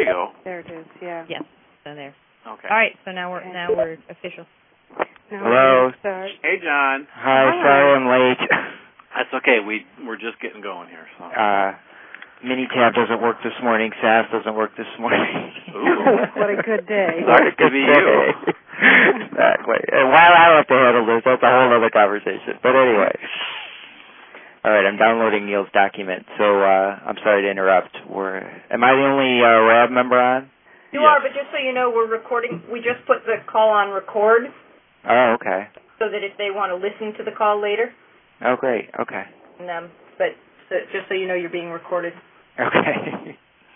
you go. There it is. Yeah. Yes. So there. Okay. All right. So now we're official. Hello. Hey, John. Hi. Sorry I'm late. That's okay. We're just getting going here. So. Minitab doesn't work this morning. SAS doesn't work this morning. Ooh. What a good day. Sorry to be you. Exactly. And while I have to handle this, that's a whole other conversation. But anyway. All right, I'm downloading Neil's document, so I'm sorry to interrupt. Am I the only RAB member on? You are, but just so you know, we're recording. We just put the call on record. Oh, okay. So that if they want to listen to the call later. Oh, great. Okay. And, but just so you know, you're being recorded. Okay.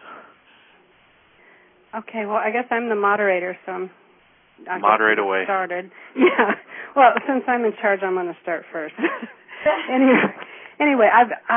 Okay, well, I guess I'm the moderator, so I'll moderate away. Started. Yeah. Well, since I'm in charge, I'm going to start first. Anyway,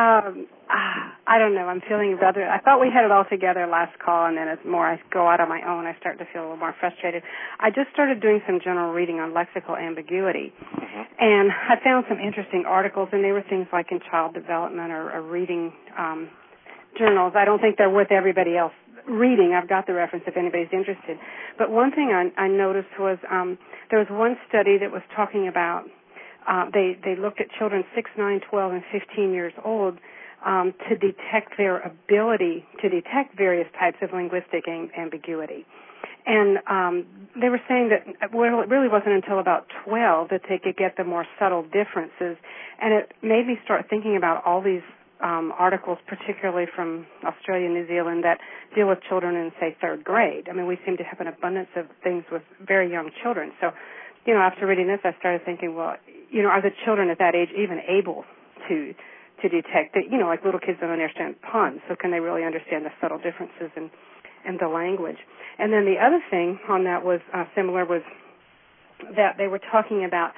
I don't know. I'm feeling rather. I thought we had it all together last call, and then as more I go out on my own, I start to feel a little more frustrated. I just started doing some general reading on lexical ambiguity, and I found some interesting articles, and they were things like in child development or reading journals. I don't think they're worth everybody else reading. I've got the reference if anybody's interested. But one thing I noticed was there was one study that was talking about they looked at children 6, 9, 12, and 15 years old to detect their ability to detect various types of linguistic ambiguity. And they were saying that it really wasn't until about 12 that they could get the more subtle differences. And it made me start thinking about all these articles, particularly from Australia and New Zealand, that deal with children in, say, third grade. I mean, we seem to have an abundance of things with very young children. So, after reading this, I started thinking, well, are the children at that age even able to detect that, like little kids don't understand puns, so can they really understand the subtle differences in the language? And then the other thing on that was similar was that they were talking about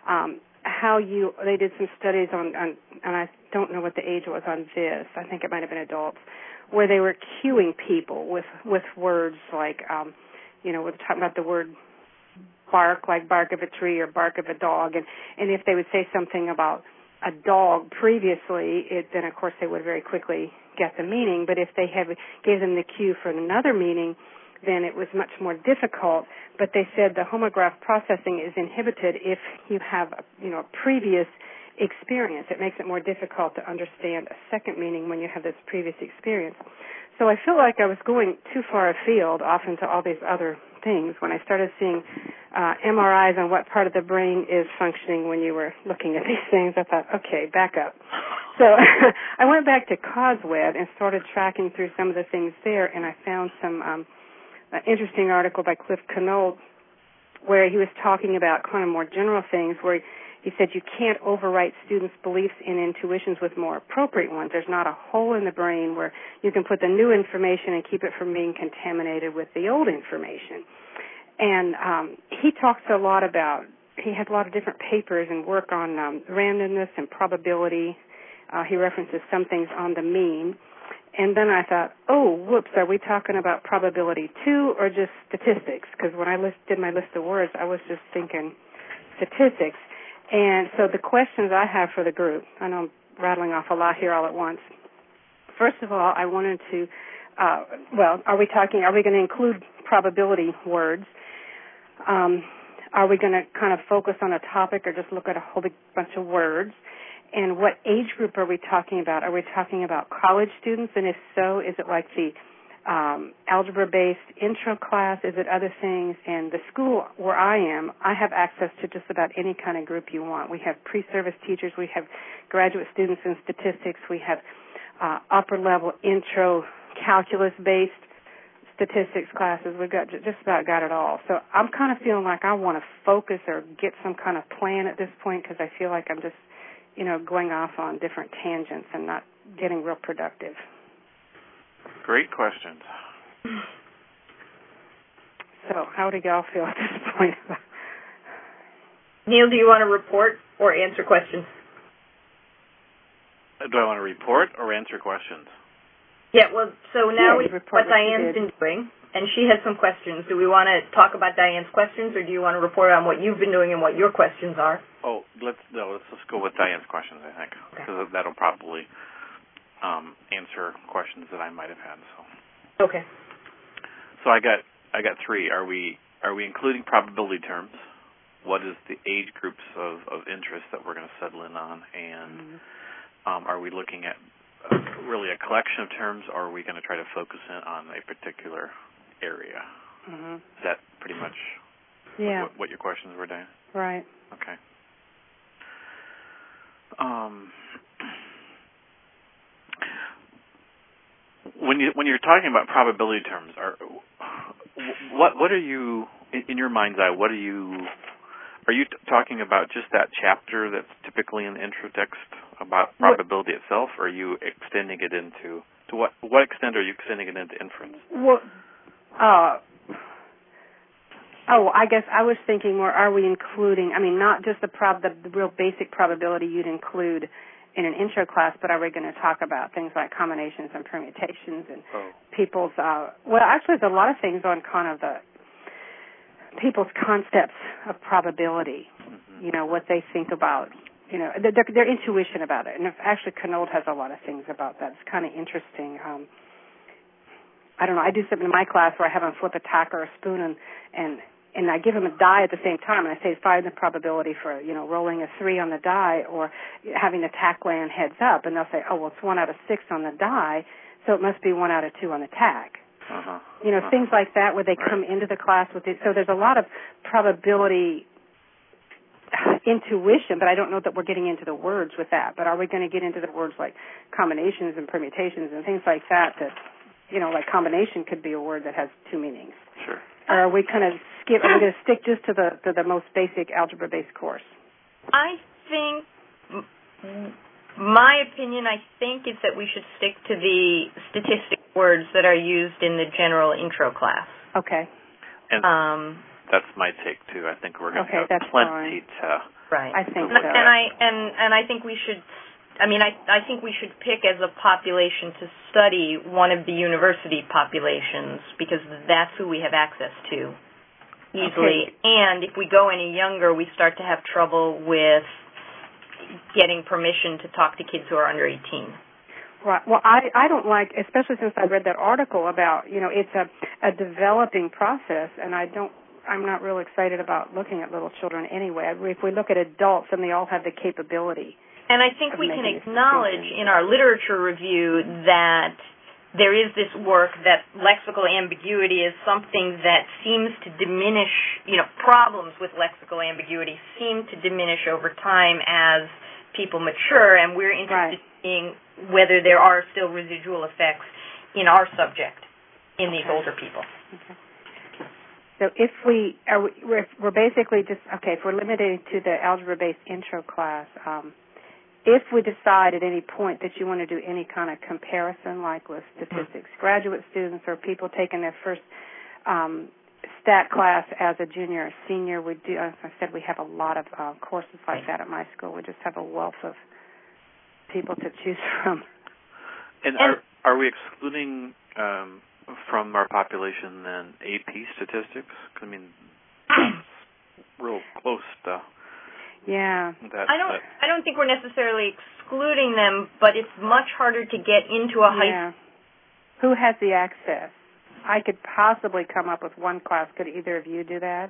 how they did some studies on, and I don't know what the age was on this, I think it might have been adults, where they were cueing people with words like, we're talking about the word bark, like bark of a tree or bark of a dog, and if they would say something about a dog previously, then of course they would very quickly get the meaning, but if they gave them the cue for another meaning, then it was much more difficult. But they said the homograph processing is inhibited if you have a previous experience. It makes it more difficult to understand a second meaning when you have this previous experience. So I feel like I was going too far afield off into all these other things when I started seeing MRIs on what part of the brain is functioning when you were looking at these things. I thought, okay, back up. So I went back to COSWEB and started tracking through some of the things there, and I found some interesting article by Cliff Knoll where he was talking about kind of more general things, where he said you can't overwrite students' beliefs and intuitions with more appropriate ones. There's not a hole in the brain where you can put the new information and keep it from being contaminated with the old information. And he talks a lot about, he has a lot of different papers and work on randomness and probability. He references some things on the mean. And then I thought, oh, whoops, are we talking about probability too or just statistics? Because when I did my list of words, I was just thinking statistics. And so the questions I have for the group, I know I'm rattling off a lot here all at once. First of all, I wanted to, are we going to include probability words? Are we going to kind of focus on a topic or just look at a whole big bunch of words? And what age group are we talking about? Are we talking about college students? And if so, is it like the algebra-based intro class? Is it other things? And the school where I am, I have access to just about any kind of group you want. We have pre-service teachers. We have graduate students in statistics. We have upper-level intro calculus-based statistics classes. We've got just about got it all. So I'm kind of feeling like I want to focus or get some kind of plan at this point because I feel like I'm just, going off on different tangents and not getting real productive. Great questions. So how do y'all feel at this point? Neil, do you want to report or answer questions? Do I want to report or answer questions? Yeah, well, so now we report what Diane's been doing, and she has some questions. Do we want to talk about Diane's questions, or do you want to report on what you've been doing and what your questions are? Oh, let's just go with Diane's questions, I think, because that'll probably answer questions that I might have had. So. Okay. So I got 3. Are we including probability terms? What is the age groups of interest that we're going to settle in on? And are we looking at really a collection of terms, or are we going to try to focus in on a particular area? Is that pretty much what your questions were, Diane? Right. Okay. When you're talking about probability terms, what are you, in your mind's eye, are you talking about just that chapter that's typically in the intro text about probability itself, or are you extending it into, to what extent are you extending it into inference? Well, I guess I was thinking more, are we including, not just the real basic probability you'd include in an intro class, but are we going to talk about things like combinations and permutations and people's, actually there's a lot of things on kind of the people's concepts of probability, what they think about, their intuition about it. And actually Knold has a lot of things about that. It's kind of interesting. I don't know, I do something in my class where I have them flip a tack or a spoon and I give them a die at the same time, and I say, find the probability for, rolling a 3 on the die or having the tack land heads up, and they'll say, it's 1 out of 6 on the die, so it must be 1 out of 2 on the tack. Things like that where they come into the class with it. So there's a lot of probability intuition, but I don't know that we're getting into the words with that. But are we going to get into the words like combinations and permutations and things like that, like combination could be a word that has 2 meanings? Sure. Or are we kind of are we going to stick just to the most basic algebra-based course? I think, my opinion, is that we should stick to the statistic words that are used in the general intro class. Okay. And that's my take too. I think we're going to have plenty to. Right. I think so. And I think we should. I think we should pick as a population to study one of the university populations because that's who we have access to easily. Okay. And if we go any younger, we start to have trouble with getting permission to talk to kids who are under 18. Right. Well, I don't like, especially since I read that article about, it's a developing process, and I'm not real excited about looking at little children anyway. If we look at adults, then they all have the capability. And I think we can acknowledge in our literature review that there is this work that lexical ambiguity is something that seems to diminish, problems with lexical ambiguity seem to diminish over time as people mature, and we're interested in seeing whether there are still residual effects in our subject in these older people. Okay. So if we're basically just, if we're limited to the algebra-based intro class, if we decide at any point that you want to do any kind of comparison, like with statistics, graduate students or people taking their first stat class as a junior or senior, we do. As I said, we have a lot of courses like that at my school. We just have a wealth of people to choose from. And are we excluding from our population then AP statistics? That's real close to. Yeah. I don't think we're necessarily excluding them, but it's much harder to get into a high school. Who has the access? I could possibly come up with one class. Could either of you do that?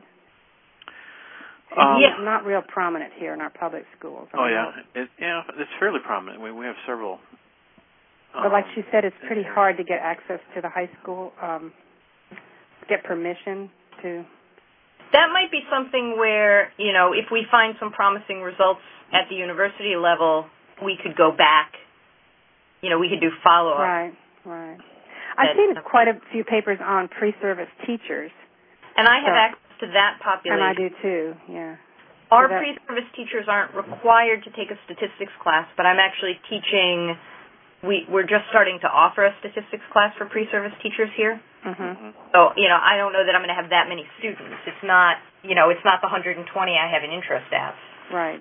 It's not real prominent here in our public schools. It's fairly prominent. We have several. But like she said, it's pretty hard to get access to the high school, get permission to. That might be something where, if we find some promising results at the university level, we could go back. We could do follow-up. Right. I've seen quite a few papers on pre-service teachers. And I have access to that population. And I do too, yeah. Our pre-service teachers aren't required to take a statistics class, but I'm actually teaching. We're just starting to offer a statistics class for pre-service teachers here. Mm-hmm. So, I don't know that I'm going to have that many students. It's not, it's not the 120 I have an interest at. Right.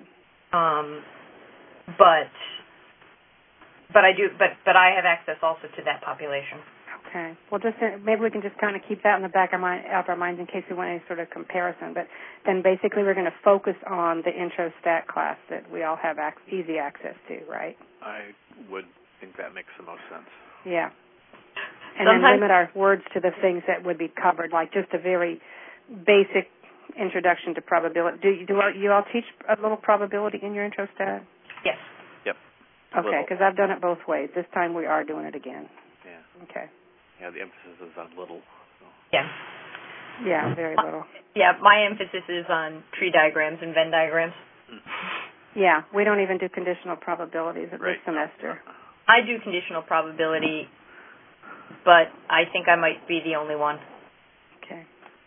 But I do, but I have access also to that population. Okay. Well, just maybe we can just kind of keep that in the back of our minds in case we want any sort of comparison. But then basically we're going to focus on the intro stat class that we all have easy access to, right? I would think that makes the most sense. Yeah. And then limit our words to the things that would be covered, like just a very basic introduction to probability. Do you all teach a little probability in your intro stat? Yes. Yep. Okay, because I've done it both ways. This time we are doing it again. Yeah. Okay. Yeah, the emphasis is on little. So. Yeah. Yeah, very little. Yeah, my emphasis is on tree diagrams and Venn diagrams. Yeah, we don't even do conditional probabilities at this semester. I do conditional probability, but I think I might be the only one. Okay.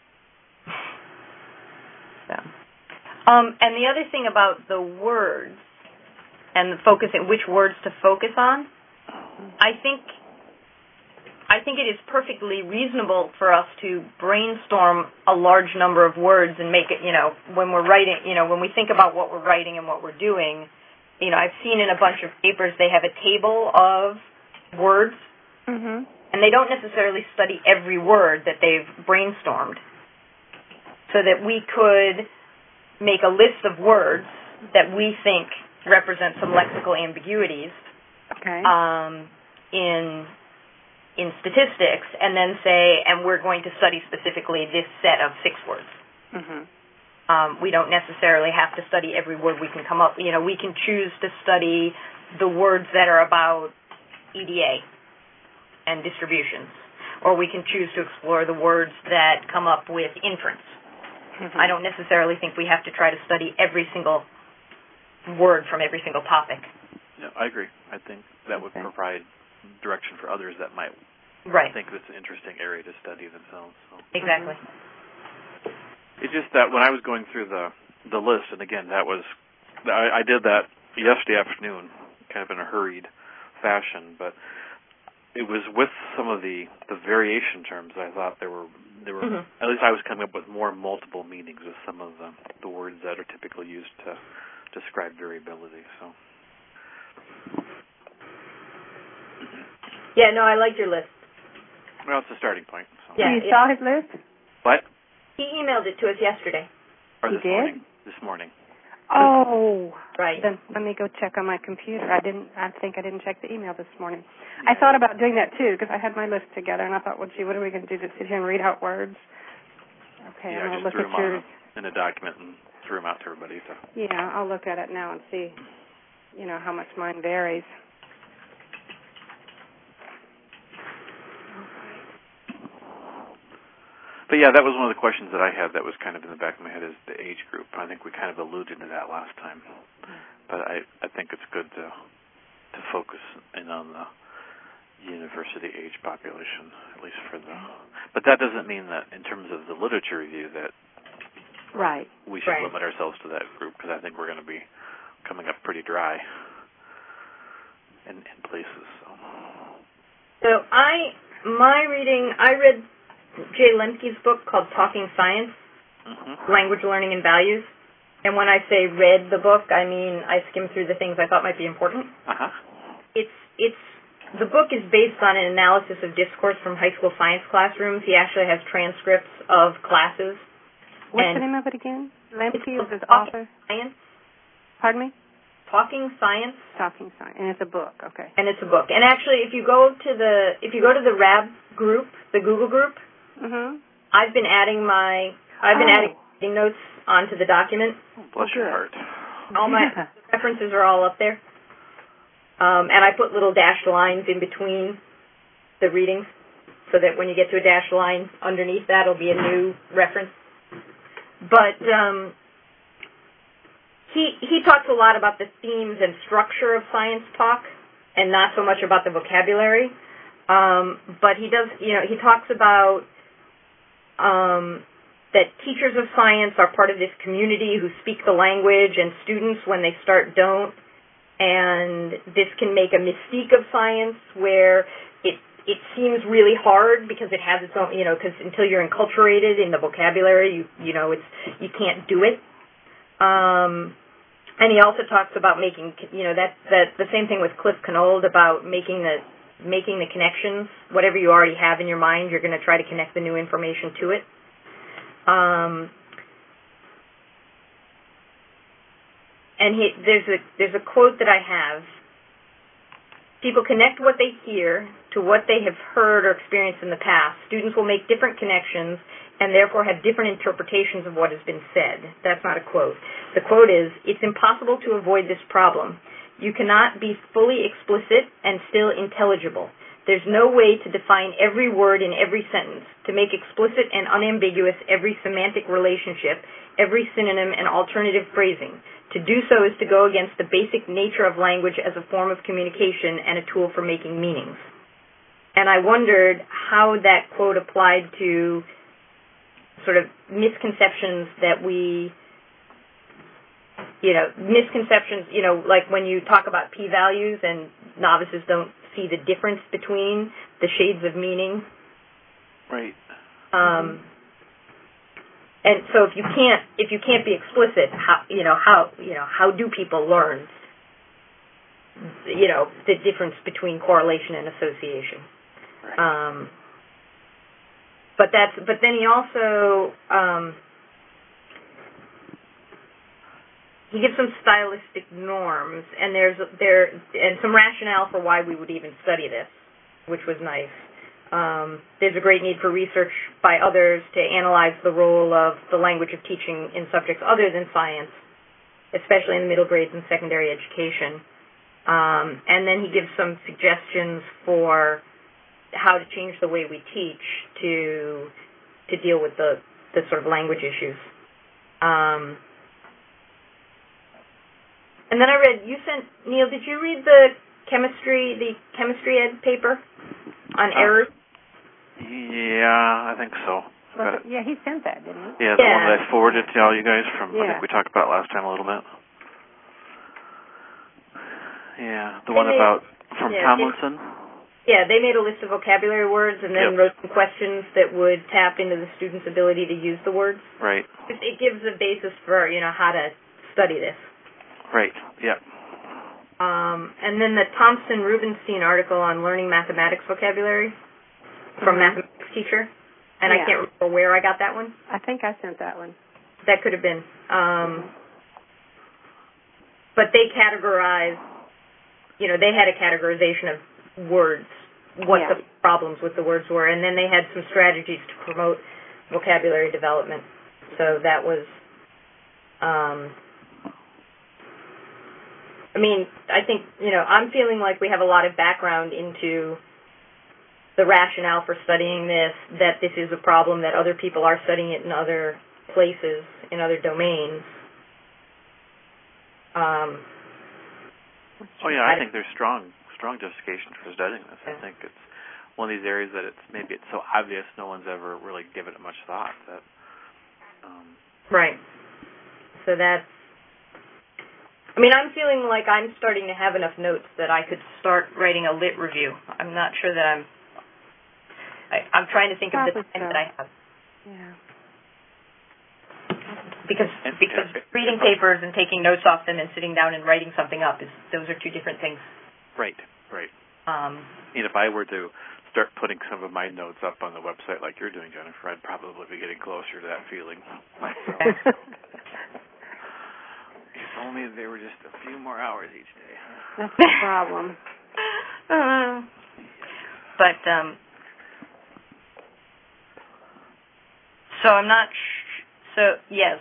So, and the other thing about the words and the focusing, which words to focus on, I think it is perfectly reasonable for us to brainstorm a large number of words and make it, when we're writing, when we think about what we're writing and what we're doing, I've seen in a bunch of papers they have a table of words, and they don't necessarily study every word that they've brainstormed, so that we could make a list of words that we think represent some lexical ambiguities in statistics, and then say, and we're going to study specifically this set of 6 words. We don't necessarily have to study every word we can come up. We can choose to study the words that are about EDA and distributions, or we can choose to explore the words that come up with inference. I don't necessarily think we have to try to study every single word from every single topic. No, I agree. I think that would provide direction for others that might think it's an interesting area to study themselves. So. Exactly. It's just that when I was going through the list, and again, I did that yesterday afternoon, kind of in a hurried fashion, but it was with some of the variation terms. I thought there were at least I was coming up with more multiple meanings with some of the words that are typically used to describe variability. So. Yeah, no, I like your list. Well, it's a starting point. So. Yeah, you saw his list? What? He emailed it to us yesterday. Or this did? morning. This morning. Oh, right. Then let me go check on my computer. I think I didn't check the email this morning. I thought about doing that too because I had my list together and I thought, well, gee, what are we going to do? Just sit here and read out words? Okay, yeah, I'm going to I just look threw at them in a document and threw them out to everybody. So. Yeah, I'll look at it now and see, how much mine varies. But yeah, that was one of the questions that I had that was kind of in the back of my head is the age group. I think we kind of alluded to that last time. But I think it's good to focus in on the university age population, at least for the... But that doesn't mean that in terms of the literature review that we should limit ourselves to that group, because I think we're going to be coming up pretty dry in places. So I read Jay Lemke's book called Talking Science, Language, Learning, and Values. And when I say read the book, I mean I skimmed through the things I thought might be important. The book is based on an analysis of discourse from high school science classrooms. He actually has transcripts of classes. What's the name of it again? Lemke is his author? Science. Pardon me? Talking Science. Talking Science, and it's a book. Okay. And it's a book. And actually, if you go to the RAB group, the Google group, I've been adding adding notes onto the document. Bless your heart. All my references are all up there. And I put little dashed lines in between the readings so that when you get to a dashed line underneath that, it'll be a new reference. But he talks a lot about the themes and structure of science talk and not so much about the vocabulary. But he talks about that teachers of science are part of this community who speak the language, and students, when they start, don't. And this can make a mystique of science where it seems really hard because it has its own, because until you're enculturated in the vocabulary, you can't do it. And he also talks about making, that's the same thing with Cliff Knold about making the connections. Whatever you already have in your mind, you're going to try to connect the new information to it. And there's a quote that I have People connect what they hear to what they have heard or experienced in the past. Students will make different connections and therefore have different interpretations of what has been said. That's not a quote. The quote is, "It's impossible to avoid this problem. You cannot be fully explicit and still intelligible. There's no way to define every word in every sentence, to make explicit and unambiguous every semantic relationship, every synonym and alternative phrasing. To do so is to go against the basic nature of language as a form of communication and a tool for making meanings." And I wondered how that quote applied to sort of misconceptions that we, like when you talk about p-values and novices don't see the difference between the shades of meaning. Right. And so if you can't be explicit, how do people learn, the difference between correlation and association? Right. But then he also he gives some stylistic norms, and there's some rationale for why we would even study this, which was nice. There's a great need for research by others to analyze the role of the language of teaching in subjects other than science, especially in the middle grades and secondary education. And then he gives some suggestions for how to change the way we teach to deal with the sort of language issues. And then I read, Neil, did you read the chemistry ed paper on errors? Yeah, I think so. Yeah, he sent that, didn't he? Yeah, the one that I forwarded to all you guys from, I think we talked about last time a little bit. Yeah, the one from Tomlinson. They made a list of vocabulary words and then wrote some questions that would tap into the student's ability to use the words. Right. It gives a basis for, how to study this. Right, yeah. And then the Thompson-Rubenstein article on learning mathematics vocabulary from mathematics teacher. And I can't remember where I got that one. I think I sent that one. That could have been. But they categorized, they had a categorization of words, what the problems with the words were, and then they had some strategies to promote vocabulary development. So that was, I think, I'm feeling like we have a lot of background into the rationale for studying this, that this is a problem, that other people are studying it in other places, in other domains. I think there's strong justification for studying this. I think it's one of these areas that maybe it's so obvious no one's ever really given it much thought. That. Right. So that's. I'm feeling like I'm starting to have enough notes that I could start writing a lit review. I'm not sure that I'm trying to think of the time that I have. Yeah. Because reading papers and taking notes off them and sitting down and writing something up, those are two different things. Right. If I were to start putting some of my notes up on the website like you're doing, Jennifer, I'd probably be getting closer to that feeling myself. If only there were just a few more hours each day. That's the problem. So I'm not. So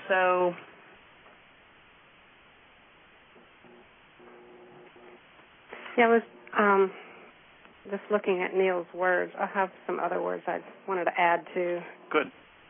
I was just looking at Neil's words. I have some other words I wanted to add to. Good.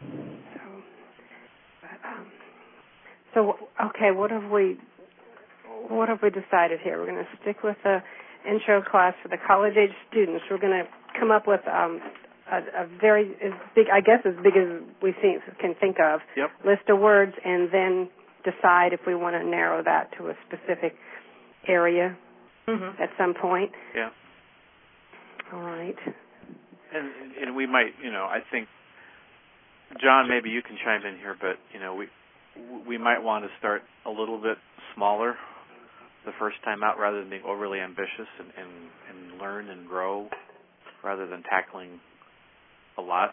Okay, what have we decided here? We're going to stick with the intro class for the college-age students. We're going to come up with a very big as we can think of, list of words, and then decide if we want to narrow that to a specific area at some point. Yeah. All right. And we might, I think, John, maybe you can chime in here, but, we might want to start a little bit smaller the first time out rather than being overly ambitious and learn and grow rather than tackling a lot.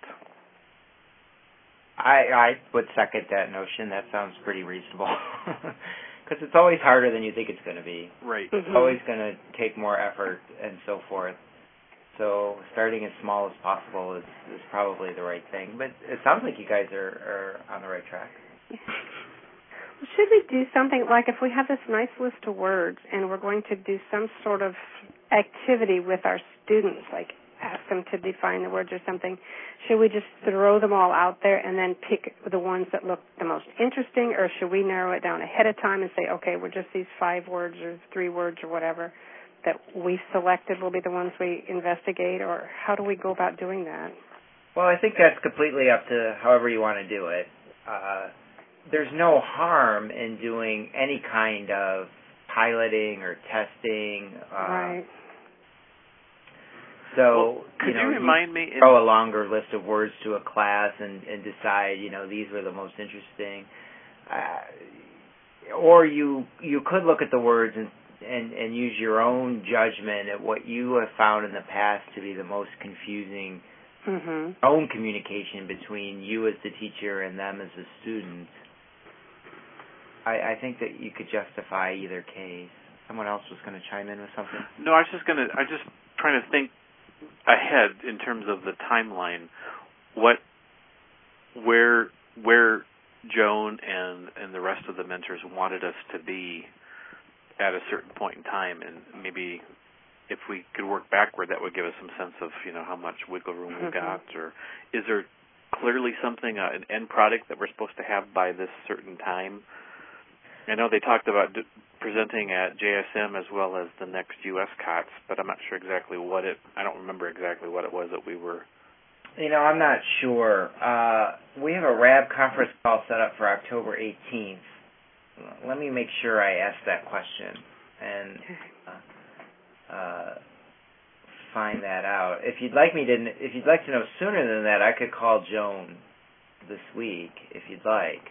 I would second that notion. That sounds pretty reasonable. because it's always harder than you think it's going to be. Right. It's always going to take more effort and so forth. So starting as small as possible is probably the right thing. But it sounds like you guys are on the right track. Well, should we do something like if we have this nice list of words and we're going to do some sort of activity with our students, like ask them to define the words or something, should we just throw them all out there and then pick the ones that look the most interesting, or should we narrow it down ahead of time and say, okay, we're just these 5 words or 3 words or whatever that we selected will be the ones we investigate, or how do we go about doing that? Well, I think that's completely up to however you want to do it. There's no harm in doing any kind of piloting or testing. Right. So, could you remind me? Throw a longer list of words to a class and decide, these were the most interesting. Or you could look at the words and use your own judgment at what you have found in the past to be the most confusing own communication between you as the teacher and them as the student. I think that you could justify either case. Someone else was going to chime in with something? No, I'm just trying to think ahead in terms of the timeline. Where Joan and the rest of the mentors wanted us to be at a certain point in time, and maybe if we could work backward, that would give us some sense of how much wiggle room we've got. Or is there clearly something, an end product that we're supposed to have by this certain time? I know they talked about presenting at JSM as well as the next U.S. COTS, but I'm not sure exactly I don't remember exactly what it was that we were. I'm not sure. We have a RAB conference call set up for October 18th. Let me make sure I ask that question and find that out. If you'd like to know sooner than that, I could call Joan this week if you'd like.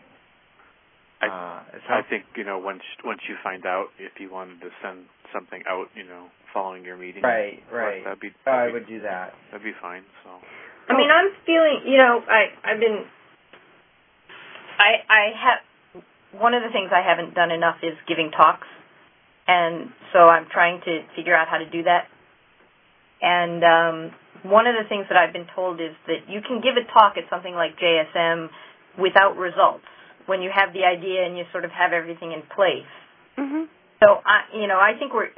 I think once you find out, if you wanted to send something out, following your meeting, right. I would do that. That'd be fine. So. I mean, I'm feeling, I have, one of the things I haven't done enough is giving talks, and so I'm trying to figure out how to do that. And one of the things that I've been told is that you can give a talk at something like JSM without results when you have the idea and you sort of have everything in place. So, I think we're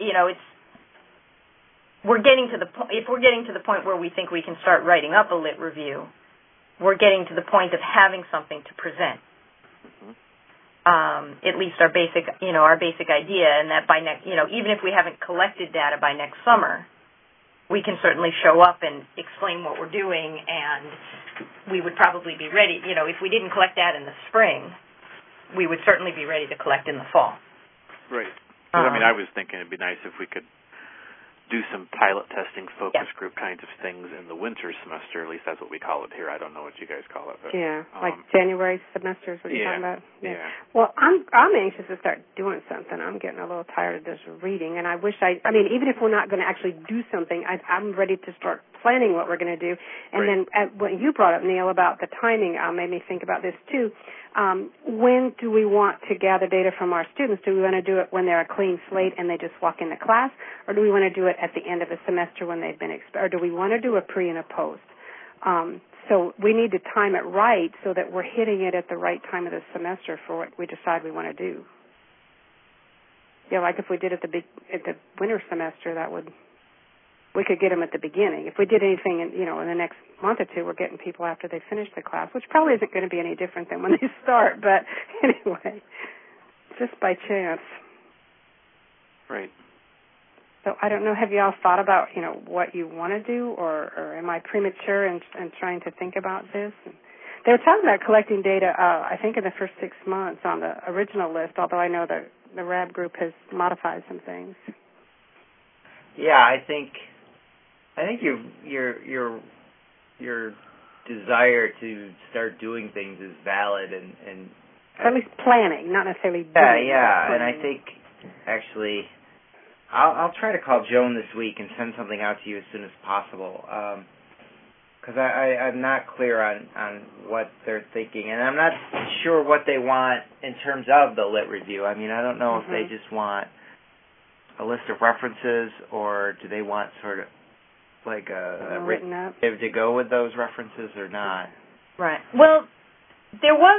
getting to the point, if we're getting to the point where we think we can start writing up a lit review, we're getting to the point of having something to present. At least our basic idea, and that by next, even if we haven't collected data by next summer, we can certainly show up and explain what we're doing, and we would probably be ready. If we didn't collect that in the spring, we would certainly be ready to collect in the fall. Right. I was thinking it'd be nice if we could do some pilot testing, focus group kinds of things in the winter semester. At least that's what we call it here. I don't know what you guys call it. But, like January semesters. What you're talking about? Yeah. Well, I'm anxious to start doing something. I'm getting a little tired of just reading, and I wish even if we're not going to actually do something, I'm ready to start planning what we're going to do. And then what you brought up, Neil, about the timing, made me think about this too. When do we want to gather data from our students? Do we want to do it when they're a clean slate and they just walk into class, or do we want to do it at the end of the semester when they've been or do we want to do a pre and a post? So we need to time it right so that we're hitting it at the right time of the semester for what we decide we want to do. Like if we did at the winter semester, we could get them at the beginning. If we did anything in the next month or two, we're getting people after they finish the class, which probably isn't going to be any different than when they start. But anyway, just by chance. Right. So I don't know. Have you all thought about what you want to do, or am I premature in trying to think about this? They were talking about collecting data. I think in the first 6 months on the original list. Although I know the RAB group has modified some things. Yeah, I think your desire to start doing things is valid and at least planning, not necessarily doing. Yeah, and I think actually I'll try to call Joan this week and send something out to you as soon as possible. because I'm not clear on what they're thinking, and I'm not sure what they want in terms of the lit review. I mean, I don't know if they just want a list of references, or do they want sort of like a written up to go with those references or not? Right. Well, there was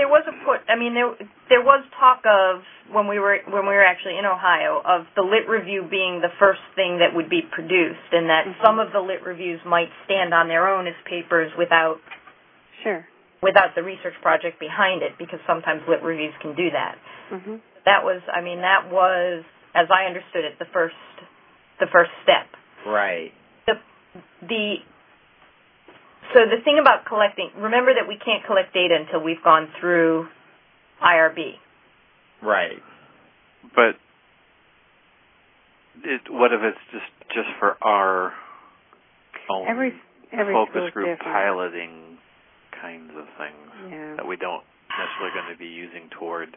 talk of when we were actually in Ohio of the lit review being the first thing that would be produced, and that some of the lit reviews might stand on their own as papers without the research project behind it, because sometimes lit reviews can do that. That was, as I understood it, the first step. Right. So the thing about collecting, remember that we can't collect data until we've gone through IRB. Right. But what if it's just for our own every focus group different. Piloting kinds of things that we don't necessarily going to be using toward?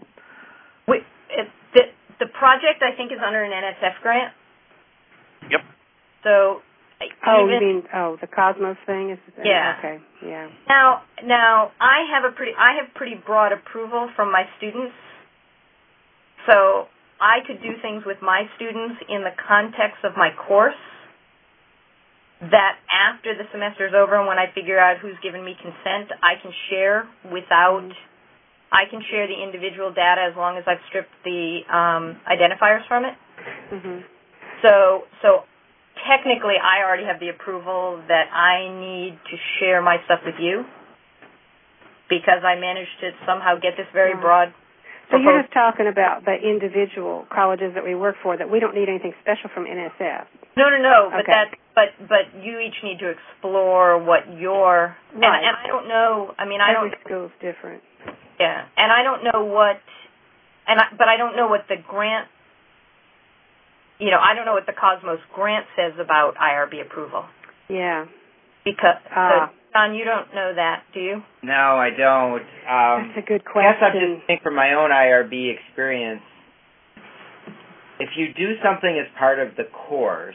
The project, I think, is under an NSF grant. Yep. So. You mean the Cosmos thing? Okay. Yeah. Now I have pretty broad approval from my students, so I could do things with my students in the context of my course that after the semester is over and when I figure out who's given me consent, I can share I can share the individual data as long as I've stripped the identifiers from it. So technically, I already have the approval that I need to share my stuff with you, because I managed to somehow get this very broad. So you're just talking about the individual colleges that we work for, that we don't need anything special from NSF. No. But you each need to explore what your and I don't know. I mean, every school's different. Yeah, and I don't know what, but I don't know what the grant. I don't know what the Cosmos grant says about IRB approval. Yeah. Because, John, you don't know that, do you? No, I don't. That's a good question. I guess I'm just thinking from my own IRB experience, if you do something as part of the course,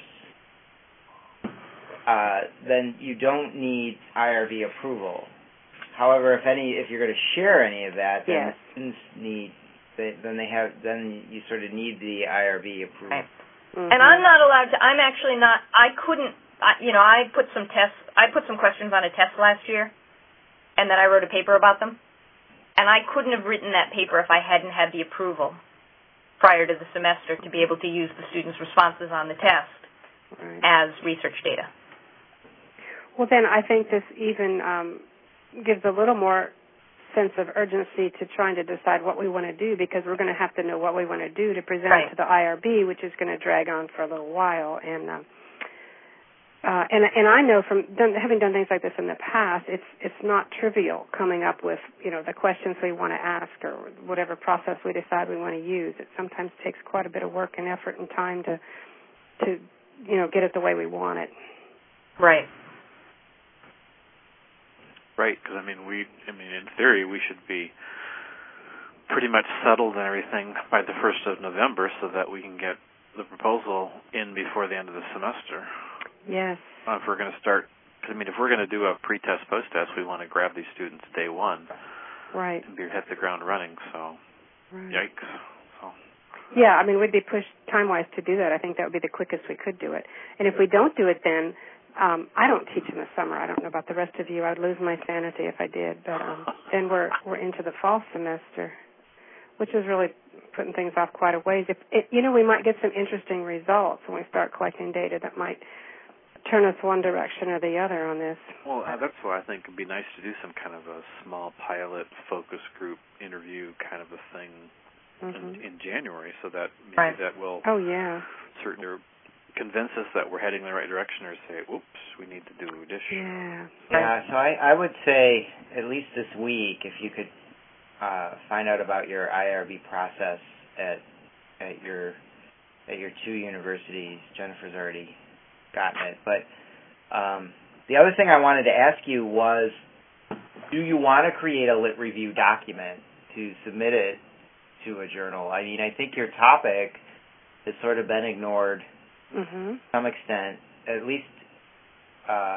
then you don't need IRB approval. However, if you're going to share any of that, then the students need, then you sort of need the IRB approval. Right. And I'm not allowed to. I'm actually not. I couldn't. I put some tests. I put some questions on a test last year, and then I wrote a paper about them. And I couldn't have written that paper if I hadn't had the approval prior to the semester to be able to use the students' responses on the test as research data. Well, then I think this even gives a little more sense of urgency to trying to decide what we want to do, because we're going to have to know what we want to do to present it to the IRB, which is going to drag on for a little while. And I know from having done things like this in the past, it's not trivial coming up with the questions we want to ask or whatever process we decide we want to use. It sometimes takes quite a bit of work and effort and time to get it the way we want it. Right. Right, because in theory, we should be pretty much settled and everything by the 1st of November, so that we can get the proposal in before the end of the semester. Yes. If we're going to start, if we're going to do a pre-test, post-test, we want to grab these students day one, right, and hit the ground running. So, yikes. So. Yeah, we'd be pushed time-wise to do that. I think that would be the quickest we could do it. And if we don't do it, then I don't teach in the summer. I don't know about the rest of you. I'd lose my sanity if I did. But then we're into the fall semester, which is really putting things off quite a ways. We might get some interesting results when we start collecting data that might turn us one direction or the other on this. Well, that's why I think it'd be nice to do some kind of a small pilot focus group interview kind of a thing in January, so that maybe that will certainly convince us that we're heading in the right direction, or say, oops, we need to do addition. Yeah, so I would say at least this week, if you could find out about your IRB process at your two universities. Jennifer's already gotten it. But the other thing I wanted to ask you was, do you want to create a lit review document to submit it to a journal? I think your topic has sort of been ignored to some extent, at least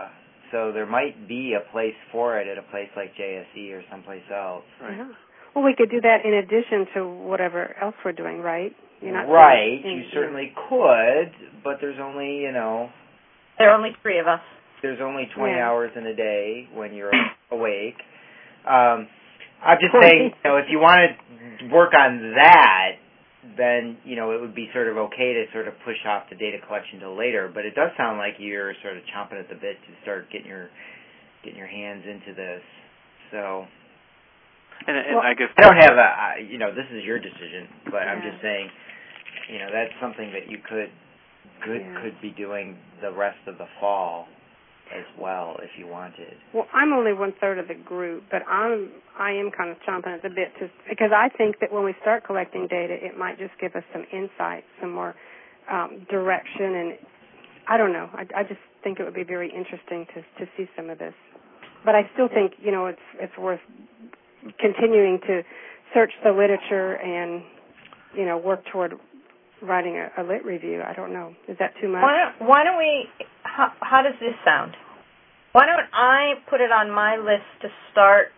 So there might be a place for it at a place like JSE or someplace else. Right. Yeah. Well, we could do that in addition to whatever else we're doing, right? You're not right. You certainly could, but there's only, there are only 3 of us. There's only 20 hours in a day when you're awake. I'm just saying, if you want to work on that, then, it would be sort of okay to sort of push off the data collection till later. But it does sound like you're sort of chomping at the bit to start getting your hands into this. So, and I guess I don't have this is your decision, but I'm just saying, that's something that you could be doing the rest of the fall as well if you wanted. Well, I'm only 1/3 of the group, but I am kind of chomping at the bit because I think that when we start collecting data, it might just give us some insight, some more direction, and I don't know. I just think it would be very interesting to see some of this. But I still think it's worth continuing to search the literature and work toward writing a lit review. I don't know. Is that too much? Why don't we, how does this sound? Why don't I put it on my list to start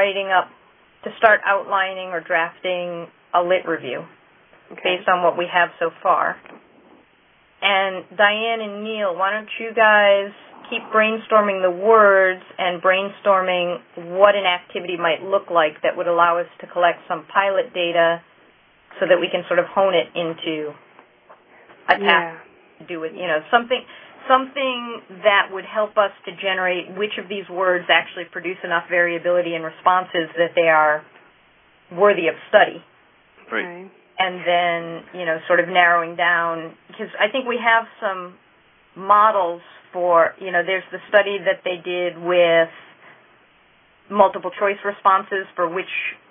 outlining or drafting a lit review based on what we have so far. And Diane and Neil, why don't you guys keep brainstorming the words and brainstorming what an activity might look like that would allow us to collect some pilot data so that we can sort of hone it into a task to do with, something that would help us to generate which of these words actually produce enough variability in responses that they are worthy of study. Right. And then, sort of narrowing down, because I think we have some models for, there's the study that they did with multiple choice responses for which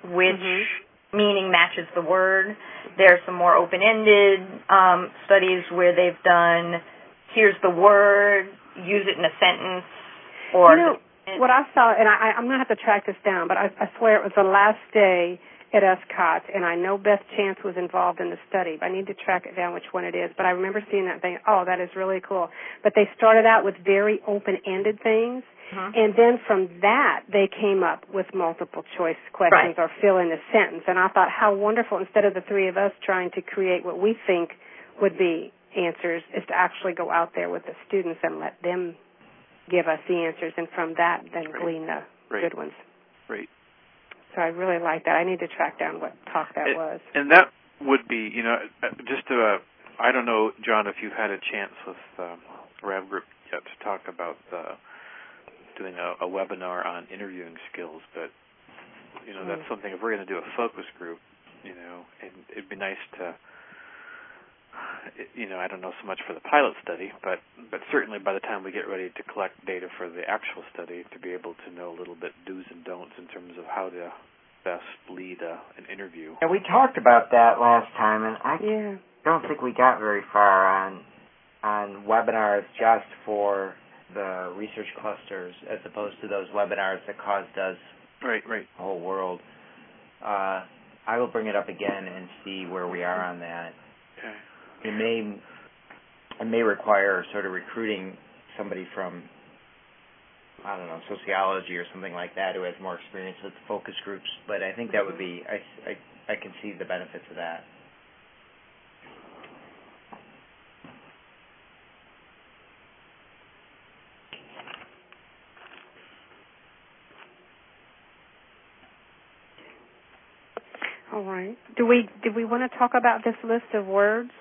meaning matches the word. There are some more open-ended studies where they've done, here's the word, use it in a sentence. Or what I saw, and I'm going to have to track this down, but I swear it was the last day at ESCOT, and I know Beth Chance was involved in the study. I need to track it down which one it is, but I remember seeing that thing. Oh, that is really cool. But they started out with very open-ended things, and then from that they came up with multiple choice questions or fill in a sentence. And I thought, how wonderful, instead of the 3 of us trying to create what we think would be answers, is to actually go out there with the students and let them give us the answers, and from that then glean the good ones. Right. So I really like that. I need to track down what talk that was. And that would be, just to, I don't know, John, if you've had a chance with RAV Group yet to talk about doing a webinar on interviewing skills, but, that's something, if we're going to do a focus group, and it'd be nice to, I don't know so much for the pilot study, but certainly by the time we get ready to collect data for the actual study, to be able to know a little bit do's and don'ts in terms of how to best lead an interview. And we talked about that last time, and I don't think we got very far on webinars just for the research clusters as opposed to those webinars that caused us the whole world. I will bring it up again and see where we are on that. Okay. It may require sort of recruiting somebody from, I don't know, sociology or something like that who has more experience with focus groups, but I think that would be, I can see the benefits of that. All right. Did we want to talk about this list of words?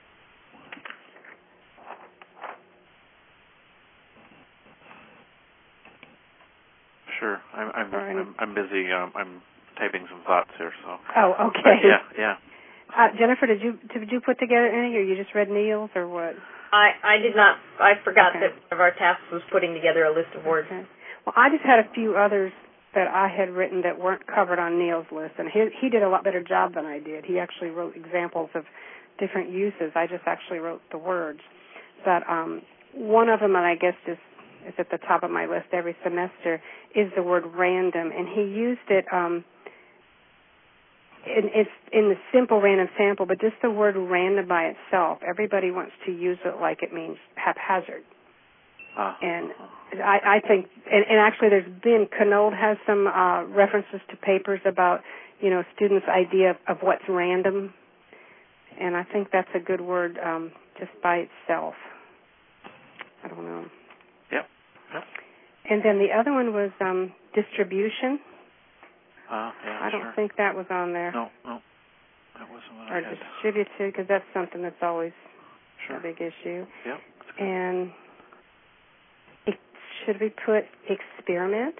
Sure. I'm busy. I'm typing some thoughts here. So. Oh, okay. Yeah. Jennifer, did you put together any, or you just read Neil's, or what? I did not. I forgot that one of our tasks was putting together a list of words. Okay. Well, I just had a few others that I had written that weren't covered on Neil's list, and he did a lot better job than I did. He actually wrote examples of different uses. I just actually wrote the words. But one of them, and I guess is at the top of my list every semester, is the word random, and he used it. It's in the simple random sample, but just the word random by itself. Everybody wants to use it like it means haphazard. And I think, and actually there's been, Knold has some references to papers about, students' idea of what's random. And I think that's a good word just by itself. I don't know. Yep. And then the other one was distribution. Yeah, I don't think that was on there. No. That wasn't what I or had. distributed, because that's something that's always a big issue. Yep. And should we put experiment?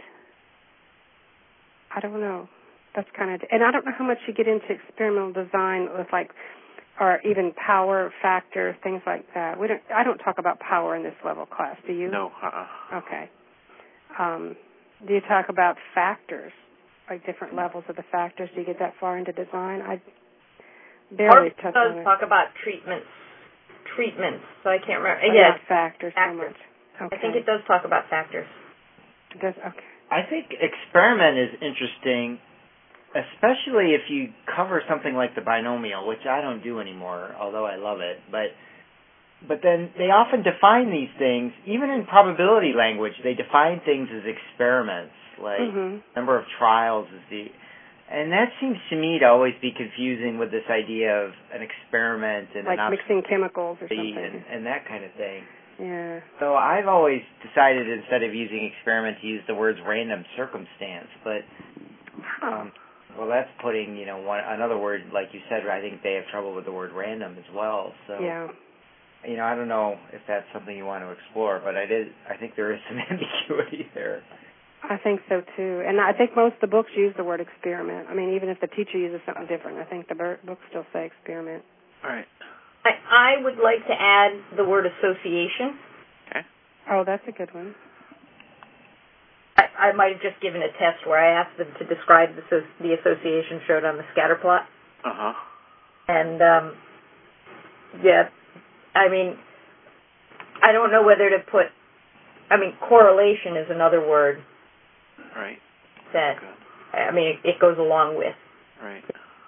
I don't know. That's kind of, and I don't know how much you get into experimental design with or even power factor, things like that. I don't talk about power in this level class. Do you? No. Okay. Do you talk about factors, like different levels of the factors? Do you get that far into design? I barely touch on it. Talk about treatments. So I can't remember. Not factors so much. Okay. I think it does talk about factors. It does. Okay. I think experiment is interesting, especially if you cover something like the binomial, which I don't do anymore, although I love it. But then they often define these things, even in probability language, they define things as experiments, like number of trials is and that seems to me to always be confusing with this idea of an experiment and like mixing chemicals or something. And that kind of thing. Yeah. So I've always decided instead of using experiment to use the words random circumstance, but well, that's putting another word, like you said. I think they have trouble with the word random as well. So yeah. I don't know if that's something you want to explore, but I think there is some ambiguity there. I think so too, and I think most of the books use the word experiment. I mean, even if the teacher uses something different, I think the books still say experiment. All right. I would like to add the word association. Okay. Oh, that's a good one. I might have just given a test where I asked them to describe the association showed on the scatter plot. And, I mean, I don't know whether to put, correlation is another word. Right. That, it goes along with. Right.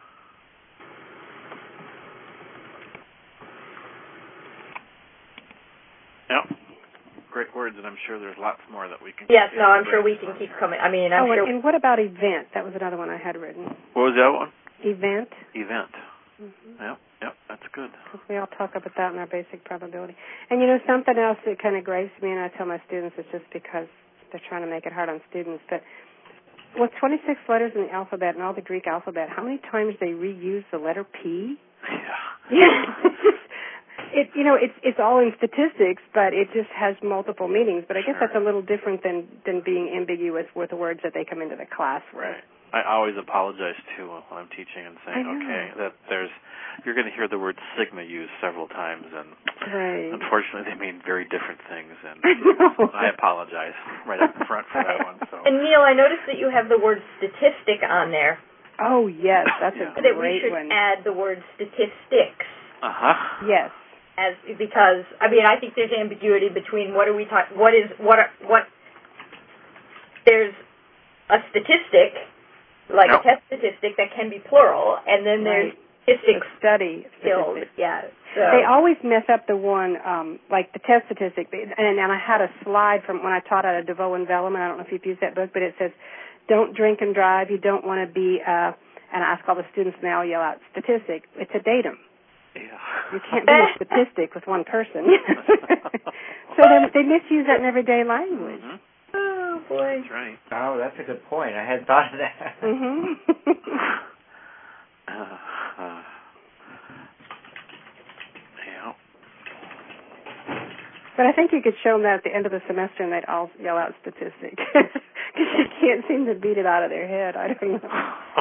Yep. Great words, and I'm sure there's lots more that we can. Yes, no, I'm sure we can keep coming. I'm sure. And what about event? That was another one I had written. What was the other one? Event. Yep, that's good. Because we all talk about that in our basic probability. And something else that kind of grates me, and I tell my students, it's just because they're trying to make it hard on students, but with 26 letters in the alphabet and all the Greek alphabet, how many times they reuse the letter P? Yeah. It's all in statistics, but it just has multiple meanings. But I guess that's a little different than being ambiguous with the words that they come into the class with. Right. I always apologize too when I'm teaching and saying, that you're going to hear the word sigma used several times, and unfortunately they mean very different things, and I apologize right up front for that one. So. And Neil, I noticed that you have the word statistic on there. Oh yes, that's a great one. That we should add the word statistics. Yes. Because I think there's ambiguity between what there's a statistic, like a test statistic that can be plural, and then there's statistics study skills. Yeah. So. They always mess up the one, like the test statistic. And I had a slide from when I taught out of DeVoe and Velleman. I don't know if you've used that book, but it says, "Don't drink and drive. You don't want to be." And I ask all the students, and they all yell out, "Statistic." It's a datum. Yeah. You can't be a statistic with one person. So they misuse that in everyday language. Oh, boy. That's right. Oh, that's a good point. I hadn't thought of that. Yeah. But I think you could show them that at the end of the semester, and they'd all yell out statistic. Because you can't seem to beat it out of their head. I don't know.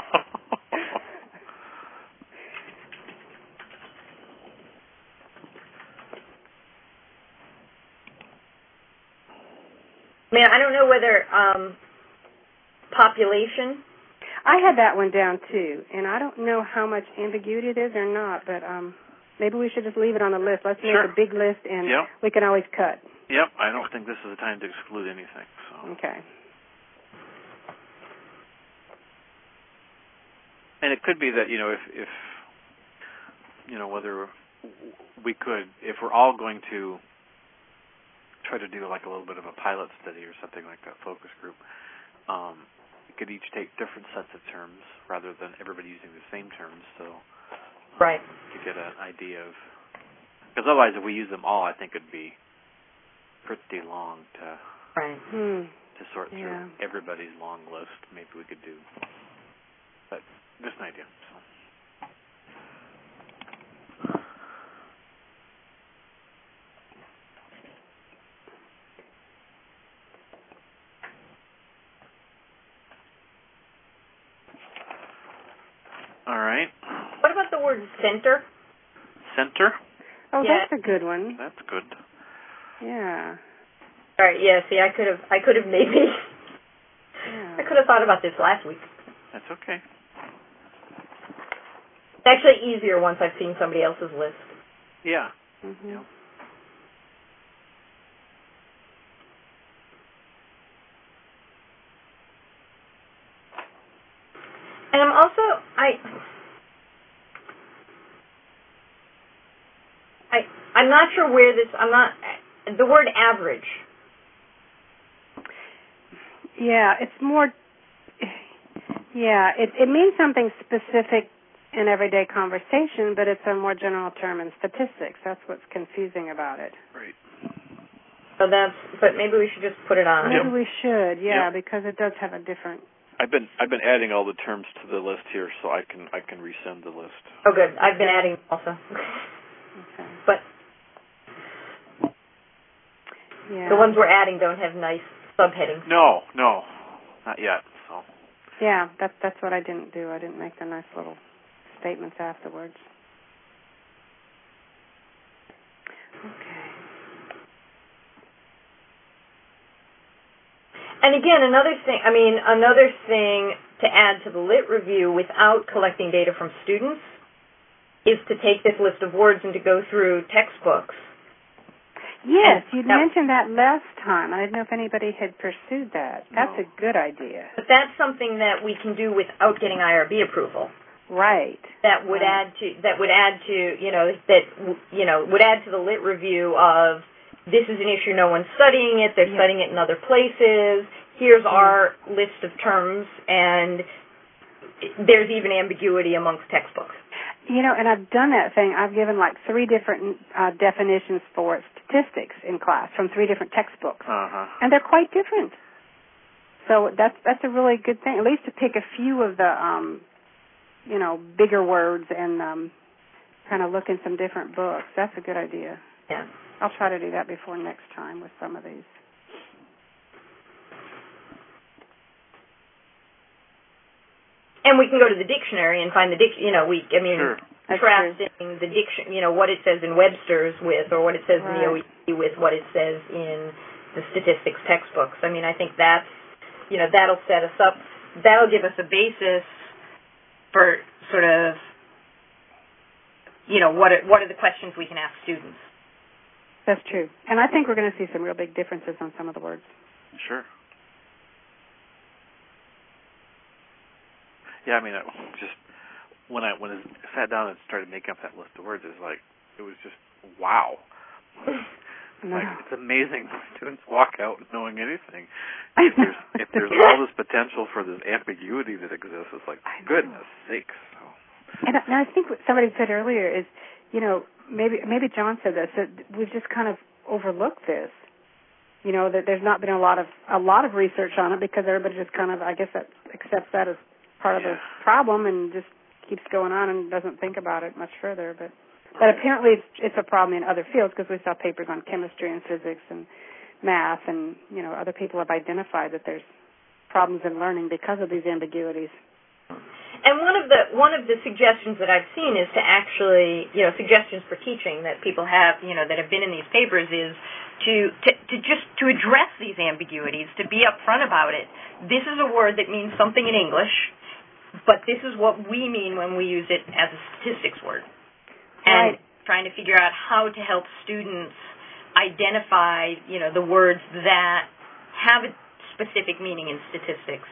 I don't know whether population. I had that one down too, and I don't know how much ambiguity it is or not, but maybe we should just leave it on the list. Let's make a big list, and we can always cut. Yep, I don't think this is the time to exclude anything. So. Okay. And it could be that, if whether we could, if we're all going to try to do like a little bit of a pilot study or something like that, focus group. We could each take different sets of terms rather than everybody using the same terms. So, right, to get an idea of, because otherwise, if we use them all, I think it'd be pretty long to sort through everybody's long list. Maybe we could do, but just an idea. So. All right. What about the word center? Center? Oh, that's a good one. That's good. Yeah. All right. Yeah. See, I could have maybe. Yeah. I could have thought about this last week. That's okay. It's actually easier once I've seen somebody else's list. Yeah. Mm-hmm. Yeah. And I'm also I'm not sure where this. I'm not the word average. Yeah, it's more. Yeah, it means something specific in everyday conversation, but it's a more general term in statistics. That's what's confusing about it. Right. So but maybe we should just put it on. Maybe we should, because it does have a different. I've been adding all the terms to the list here, so I can resend the list. Oh, good. I've been adding also. Okay. But the ones we're adding don't have nice subheadings. No, not yet. So. Yeah, that's what I didn't do. I didn't make the nice little statements afterwards. Okay. And again, another thing to add to the lit review without collecting data from students is to take this list of words and to go through textbooks. Yes, you mentioned that last time. I didn't know if anybody had pursued that. That's a good idea. But that's something that we can do without getting IRB approval. Right. That would add to would add to the lit review of this is an issue, no one's studying it, they're studying it in other places, here's our list of terms, and there's even ambiguity amongst textbooks. And I've done that thing. I've given like 3 different definitions for statistics in class from 3 different textbooks. And they're quite different. So that's a really good thing, at least to pick a few of the, bigger words and kind of look in some different books. That's a good idea. Yeah. I'll try to do that before next time with some of these. And we can go to the dictionary and find the contrasting the what it says in Webster's with, or what it says in the OEC with what it says in the statistics textbooks. I think that's, that'll set us up, that'll give us a basis for sort of, what are the questions we can ask students. That's true. And I think we're going to see some real big differences on some of the words. Sure. Yeah, just when I sat down and started making up that list of words, it was just wow. It's amazing when students walk out knowing anything. If there's all this potential for this ambiguity that exists, it's like goodness sakes. So. And I think what somebody said earlier is, maybe John said this, that we've just kind of overlooked this. That there's not been a lot of research on it because everybody just kind of, I guess, accepts that as part of the problem and just keeps going on and doesn't think about it much further. But apparently it's a problem in other fields because we saw papers on chemistry and physics and math, and other people have identified that there's problems in learning because of these ambiguities. And one of the suggestions that I've seen is to actually, suggestions for teaching that people have, that have been in these papers is to address these ambiguities, to be upfront about it. This is a word that means something in English, but this is what we mean when we use it as a statistics word. And trying to figure out how to help students identify, the words that have a specific meaning in statistics.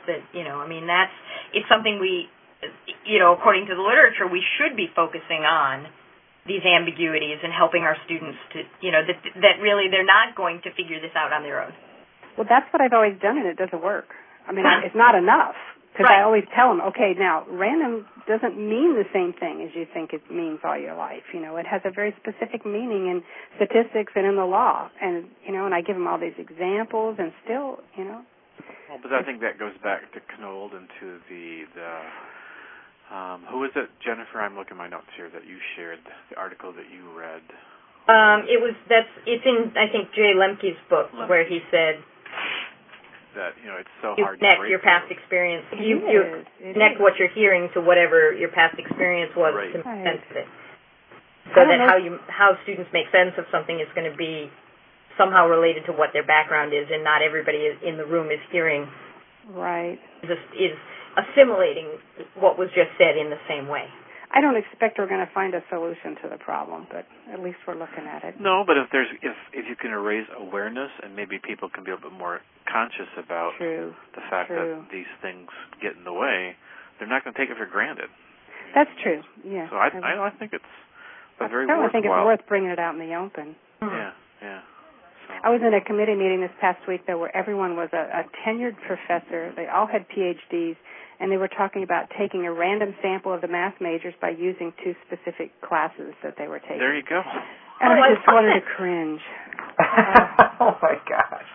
It's something we, according to the literature, we should be focusing on these ambiguities and helping our students to, that really they're not going to figure this out on their own. Well, that's what I've always done, and it doesn't work. I mean, it's not enough, because Right. I always tell them, okay, now, random doesn't mean the same thing as you think it means all your life. It has a very specific meaning in statistics and in the law, and, and I give them all these examples, and still, Well, but I think that goes back to Knold and to the who was it, Jennifer? I'm looking at my notes here that you shared the article that you read. It's in, I think, Jay Lemke's book where he said that it's so you hard connect to your past experience. You connect is. what you're hearing to whatever your past experience was Right. to make Right. sense of it. So that how students make sense of something is going to be somehow related to what their background is, and not everybody in the room is hearing. Right. Is assimilating what was just said in the same way. I don't expect we're going to find a solution to the problem, but at least we're looking at it. No, but if you can raise awareness and maybe people can be a little bit more conscious about True. the fact True. that these things get in the way, they're not going to take it for granted. That's true. Yeah. So I think it's a very worthwhile. I think it's worth bringing it out in the open. Yeah. So. I was in a committee meeting this past week though, where everyone was a tenured professor. They all had PhDs, and they were talking about taking a random sample of the math majors by using 2 specific classes that they were taking. There you go. And I just wanted to cringe. Oh my gosh.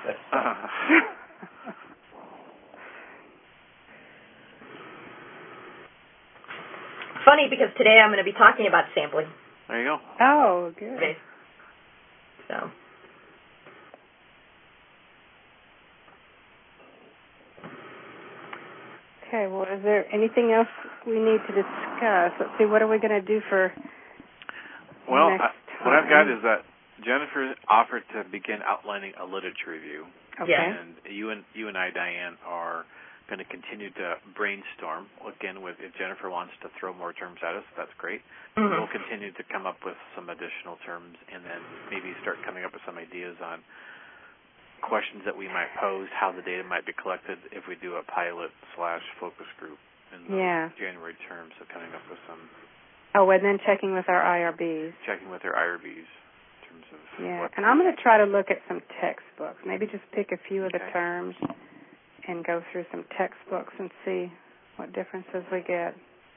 Funny, because today I'm going to be talking about sampling. There you go. Oh, good. Okay. So. Okay, well, is there anything else we need to discuss? Let's see, what are we going to do for Well, next time? what I've got is that Jennifer offered to begin outlining a literature review. Okay. And you and I, Diane, are going to continue to brainstorm. Again, if Jennifer wants to throw more terms at us, that's great. Mm-hmm. We'll continue to come up with some additional terms and then maybe start coming up with some ideas on questions that we might pose, how the data might be collected if we do a pilot/focus group in the January term. So coming up with some... Oh, and then checking with our IRBs. Checking with our IRBs in terms of... And I'm going to try to look at some textbooks. Maybe just pick a few of the terms and go through some textbooks and see what differences we get.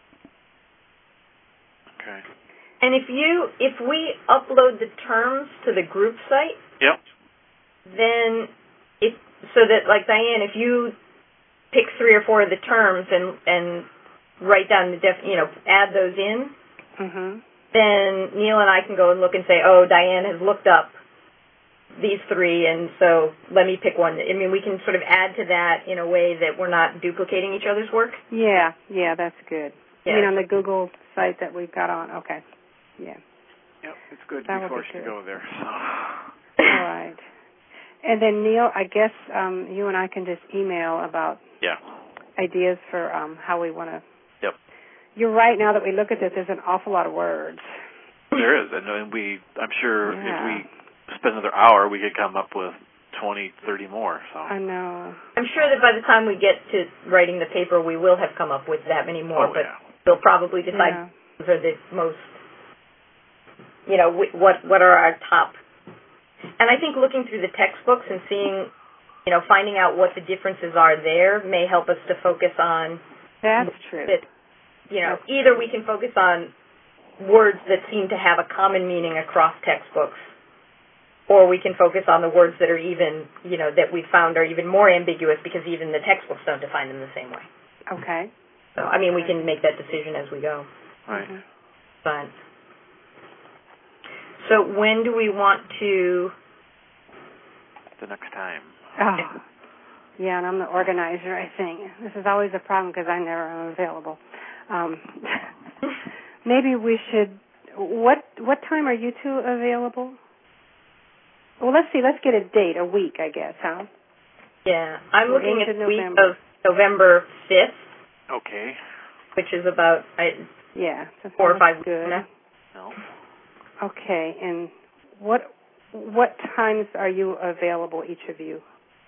Okay. And if we upload the terms to the group site... Yep. Then, so that, like Diane, if you pick 3 or 4 of the terms and write down add those in, then Neil and I can go and look and say, oh, Diane has looked up these 3, and so let me pick one. I mean, we can sort of add to that in a way that we're not duplicating each other's work. Yeah, that's good. Yeah. You mean on the Google site that we've got on? Okay. Yeah. Yep, it's good to That be would be forced to good. go there. So. All right. And then, Neil, I guess you and I can just email about ideas for how we want to... Yep. You're right. Now that we look at this, there's an awful lot of words. There is. And I'm sure if we spend another hour, we could come up with 20, 30 more. So. I know. I'm sure that by the time we get to writing the paper, we will have come up with that many more. But we'll probably decide those are the most... what are our top... And I think looking through the textbooks and seeing, finding out what the differences are there may help us to focus on... That's true. Either we can focus on words that seem to have a common meaning across textbooks, or we can focus on the words that are even, that we found are even more ambiguous because even the textbooks don't define them the same way. Okay. So, we can make that decision as we go. Right. But... So when do we want to... The next time. Oh. Yeah, and I'm the organizer, I think. This is always a problem because I never am available. Maybe we should... What time are you 2 available? Well, let's see. Let's get a date, a week, I guess, huh? Yeah. I'm looking at the week November. of November 5th. Okay. Which is about 4 or 5 weeks good. now. No. Okay, and what times are you available, each of you?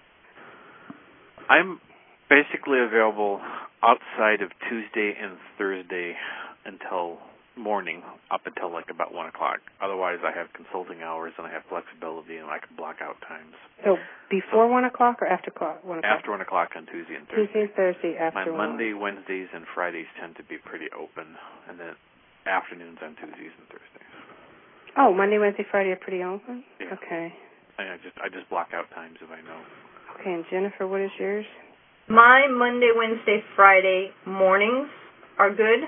I'm basically available outside of Tuesday and Thursday until morning up until like about 1 o'clock. Otherwise, I have consulting hours and I have flexibility and I can block out times. So before 1 o'clock or after 1 o'clock? After 1 o'clock on Tuesday and Thursday. Tuesday and Thursday after 1. My Monday, Wednesdays, and Fridays tend to be pretty open, and then afternoons on Tuesdays and Thursdays. Oh, Monday, Wednesday, Friday are pretty open? Yeah. Okay. I just block out times if I know. Okay, and Jennifer, what is yours? My Monday, Wednesday, Friday mornings are good.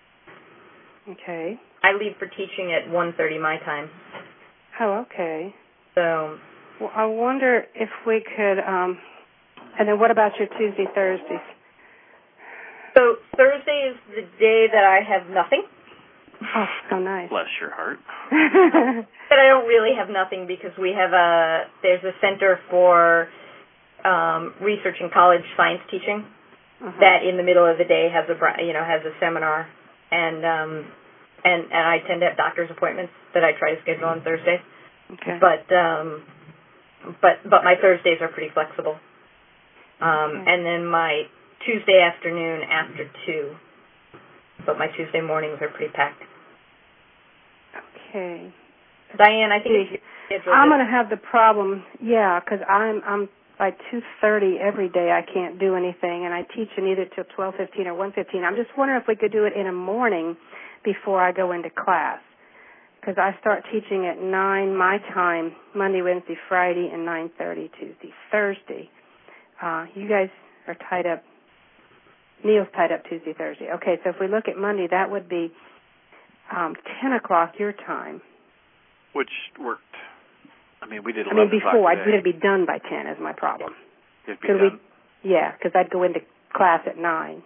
Okay. I leave for teaching at 1:30 my time. Oh, okay. So. Well, I wonder if we could, and then what about your Tuesday, Thursdays? So Thursday is the day that I have nothing. Oh, so nice. Bless your heart. But I don't really have nothing because we have there's a center for research and college science teaching that in the middle of the day has a seminar, and I tend to have doctor's appointments that I try to schedule on Thursday. Okay. But my Thursdays are pretty flexible. And then my Tuesday afternoon after 2. But my Tuesday mornings are pretty packed. Okay. Diane, I think I'm going to have the problem, because I'm by 2:30 every day I can't do anything, and I teach in either till 12:15 or 1:15. I'm just wondering if we could do it in the morning before I go into class, because I start teaching at 9 my time, Monday, Wednesday, Friday, and 9:30 Tuesday, Thursday. You guys are tied up. Neil's tied up Tuesday, Thursday. Okay, so if we look at Monday, that would be 10 o'clock your time. Which worked. I mean, we did 11 o'clock before. today. I'd really be done by 10 is my problem. You'd be done? Because I'd go into class at 9.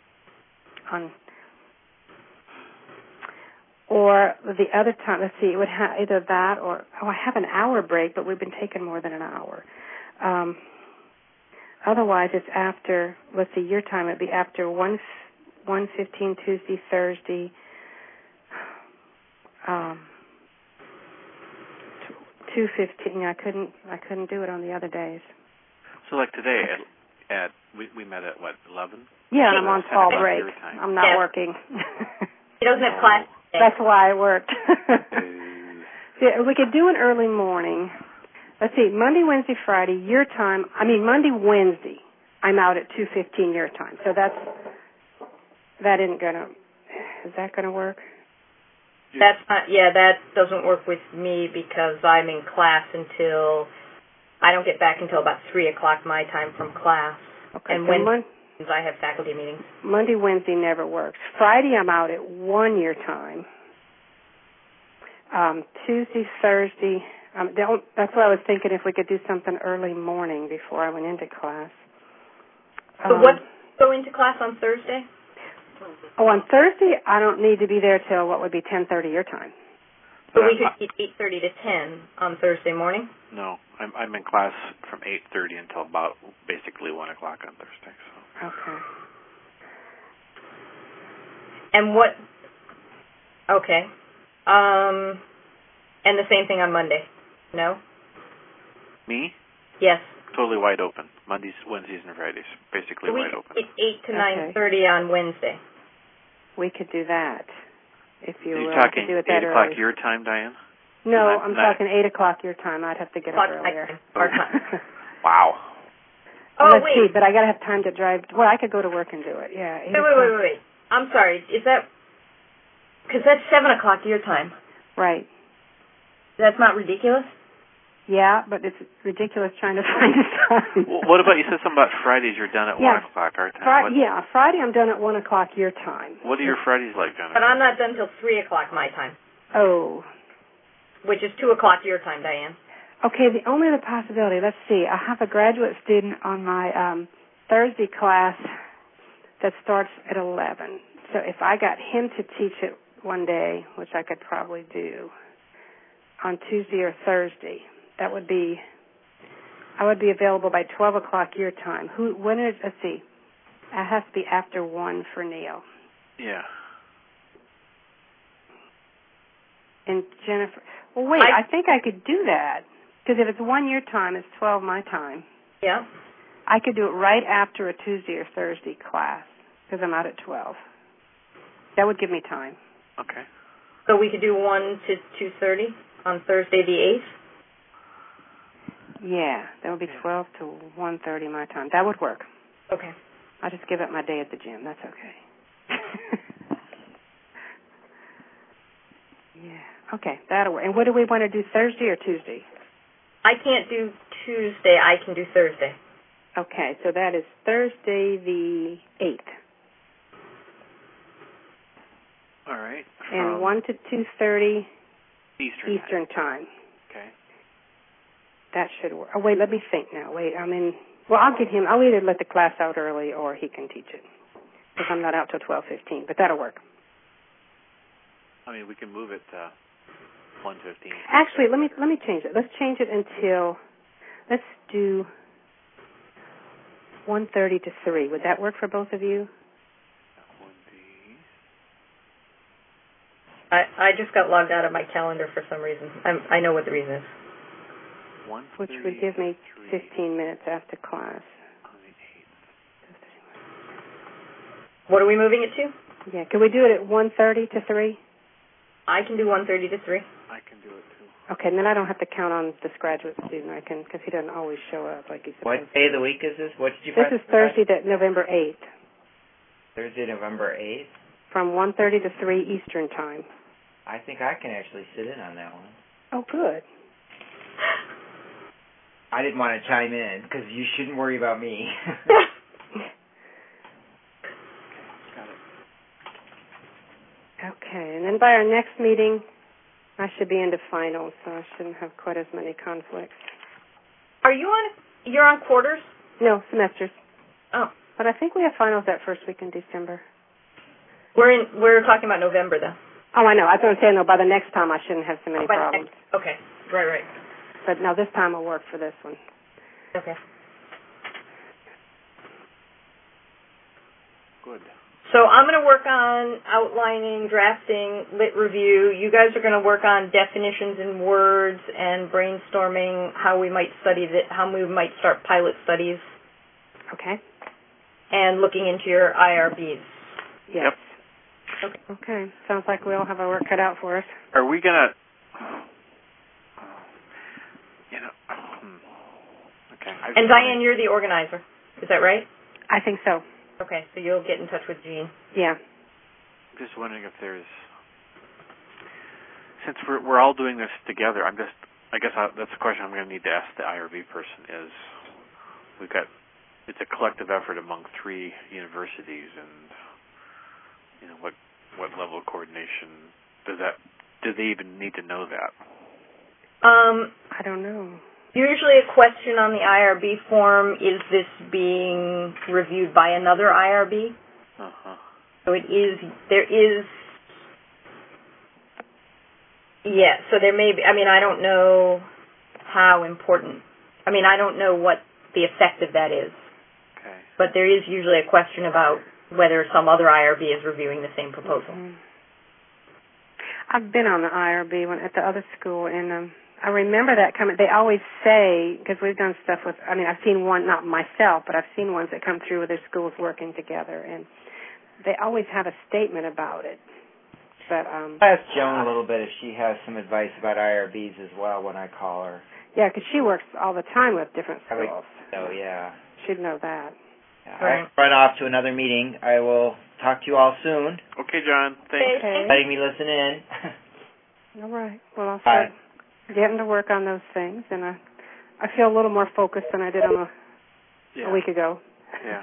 Or the other time, let's see, it would have either that or, I have an hour break, but we've been taking more than an hour. Otherwise, it's after, let's see, your time, it'd be after 1:15 Tuesday, Thursday, 2:15. I couldn't do it on the other days. So like today, we met at, 11? Yeah, and I'm on fall break. I'm not working. He doesn't have class today. That's why I worked. Yeah, we could do an early morning. Let's see, Monday, Wednesday, Friday, your time. Monday, Wednesday, I'm out at 2:15 your time. So that isn't gonna. Is that gonna work? That's not. Yeah, that doesn't work with me because I'm in class until I don't get back until about 3 o'clock my time from class. Okay. And so Wednesdays I have faculty meetings. Monday, Wednesday never works. Friday, I'm out at 1 your time. Tuesday, Thursday. That's what I was thinking, if we could do something early morning before I went into class. So what go into class on Thursday? Oh, on Thursday, I don't need to be there till what would be 10:30 your time. So we could keep 8:30 to 10 on Thursday morning? No, I'm in class from 8:30 until about basically 1 o'clock on Thursday. So. Okay. And what? Okay. And the same thing on Monday? No? Me? Yes. Totally wide open. Mondays, Wednesdays, and Fridays. Basically wide open. It's 8 to 9:30 on Wednesday. We could do that. If you Are you were talking to do it 8 that o'clock early. your time, Diane? No, I'm talking 8 o'clock your time. I'd have to get up earlier. Our time. Wow. Let's see, but I got to have time to drive. Well, I could go to work and do it. Yeah. Wait. I'm sorry. Is that... Because that's 7 o'clock your time. Right. That's not ridiculous? Yeah, but it's ridiculous trying to find a time. Well, what about, you said something about Fridays you're done at 1 o'clock our time. Friday I'm done at 1 o'clock your time. What are your Fridays like, Jennifer? But I'm not done till 3 o'clock my time. Oh. Which is 2 o'clock your time, Diane. Okay, the only other possibility, let's see, I have a graduate student on my Thursday class that starts at 11. So if I got him to teach it one day, which I could probably do, on Tuesday or Thursday, I would be available by 12 o'clock your time. Let's see, it has to be after 1 for Neil. Yeah. And Jennifer, well, wait, I think I could do that. Because if it's 1 your time, it's 12 my time. Yeah. I could do it right after a Tuesday or Thursday class, because I'm out at 12. That would give me time. Okay. So we could do 1 to 2:30 on Thursday the 8th? Yeah, that would be 12 to 1:30 my time. That would work. Okay. I'll just give up my day at the gym. That's okay. Yeah. Okay, that'll work. And what do we want to do, Thursday or Tuesday? I can't do Tuesday. I can do Thursday. Okay, so that is Thursday the 8th. All right. And 1 to 2:30 Eastern time. Okay. That should work. Oh, wait, let me think now. Wait, I'll either let the class out early or he can teach it. Because I'm not out till 12:15, but that'll work. I mean, we can move it to 1:15. Actually, let me change it. Let's change it until, let's do 1:30 to 3. Would that work for both of you? That would be... I just got logged out of my calendar for some reason. I know what the reason is. Which would give me 15 minutes after class. On the 8th. What are we moving it to? Yeah, can we do it at 1:30 to 3? I can do 1:30 to 3. I can do it too. Okay, and then I don't have to count on this graduate student. I can, because he doesn't always show up like he's supposed to. What day of the week is this? What did you This is Thursday, November 8th. Thursday, November 8th? From 1:30 to 3 Eastern time. I think I can actually sit in on that one. Oh, good. I didn't want to chime in, because you shouldn't worry about me. Got it. Okay, and then by our next meeting, I should be into finals, so I shouldn't have quite as many conflicts. You're on quarters? No, semesters. Oh. But I think we have finals that first week in December. We're talking about November, though. Oh, I know. I was going to say, no, by the next time I shouldn't have so many problems. Okay, right. But no, this time will work for this one. Okay. Good. So I'm going to work on outlining, drafting, lit review. You guys are going to work on definitions in words and brainstorming how we might study how we might start pilot studies. Okay. And looking into your IRBs. Yes. Yep. Okay. Sounds like we all have our work cut out for us. Are we going to... Okay. And Diane, you're the organizer. Is that right? I think so. Okay, so you'll get in touch with Jean. Yeah. I'm just wondering if there's... Since we're all doing this together, I guess that's a question I'm going to need to ask the IRB person is, it's a collective effort among 3 universities, and, what level of coordination do they even need to know that? I don't know. Usually a question on the IRB form, is this being reviewed by another IRB? Uh-huh. So so there may be, I don't know how important, I don't know what the effect of that is. Okay. But there is usually a question about whether some other IRB is reviewing the same proposal. Mm-hmm. I've been on the IRB one at the other school, and I remember that coming. They always say, because we've done stuff with, I've seen one, not myself, but I've seen ones that come through with their schools working together, and they always have a statement about it. But I'll ask Joan a little bit if she has some advice about IRBs as well when I call her. Yeah, because she works all the time with different schools. Oh, yeah. She'd know that. Yeah, I'll run off to another meeting. I will talk to you all soon. Okay, John. Thanks. Okay. Letting me listen in. All right. Well, I'll start getting to work on those things, and I feel a little more focused than I did on a week ago. Yeah.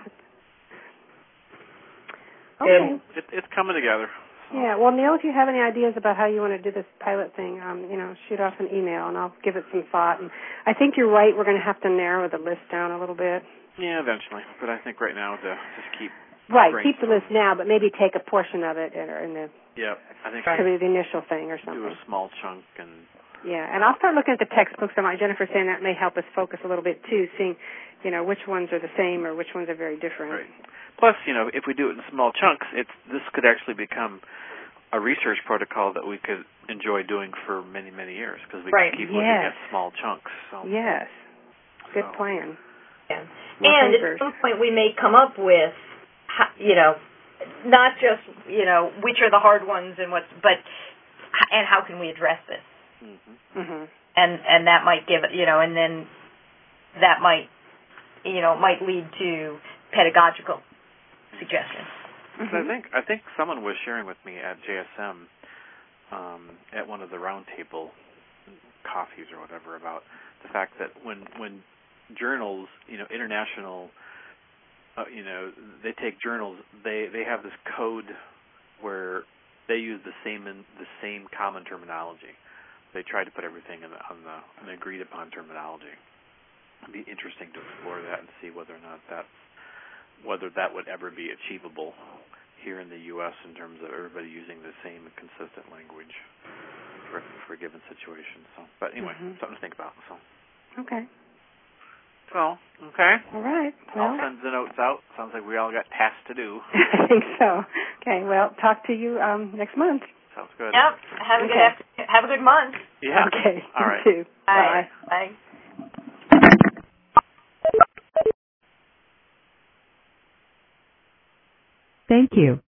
Okay. It's coming together. So. Yeah. Well, Neil, if you have any ideas about how you want to do this pilot thing, shoot off an email, and I'll give it some thought. And I think you're right. We're going to have to narrow the list down a little bit. Yeah, eventually. But I think right now to just keep... Right, keep the list now, but maybe take a portion of it in the... Yeah, I think... Maybe the initial thing or something. Do a small chunk and... Yeah, and I'll start looking at the textbooks. And like Jennifer saying, that may help us focus a little bit, too, seeing, which ones are the same or which ones are very different. Right. Plus, if we do it in small chunks, this could actually become a research protocol that we could enjoy doing for many, many years because we can keep looking at small chunks. So. Yes. Good plan. Yeah. And at some point we may come up with, not just, which are the hard ones and and how can we address this? Mm-hmm. Mm-hmm. And that might give it, and then that might lead to pedagogical suggestions. Mm-hmm. I think someone was sharing with me at JSM at one of the roundtable coffees or whatever about the fact that when journals, international, they take journals, they have this code where they use the same common terminology. They try to put everything on an agreed upon terminology. It'd be interesting to explore that and see whether or not whether that would ever be achievable here in the U.S. in terms of everybody using the same consistent language for a given situation. So, but anyway, something to think about. So. Okay. So, okay. All right. I'll send the notes out. Sounds like we all got tasks to do. I think so. Okay. Well, talk to you next month. Sounds good. Yep. Have a good month. Yeah. Okay. All right. You too. Bye. Bye. Thank you.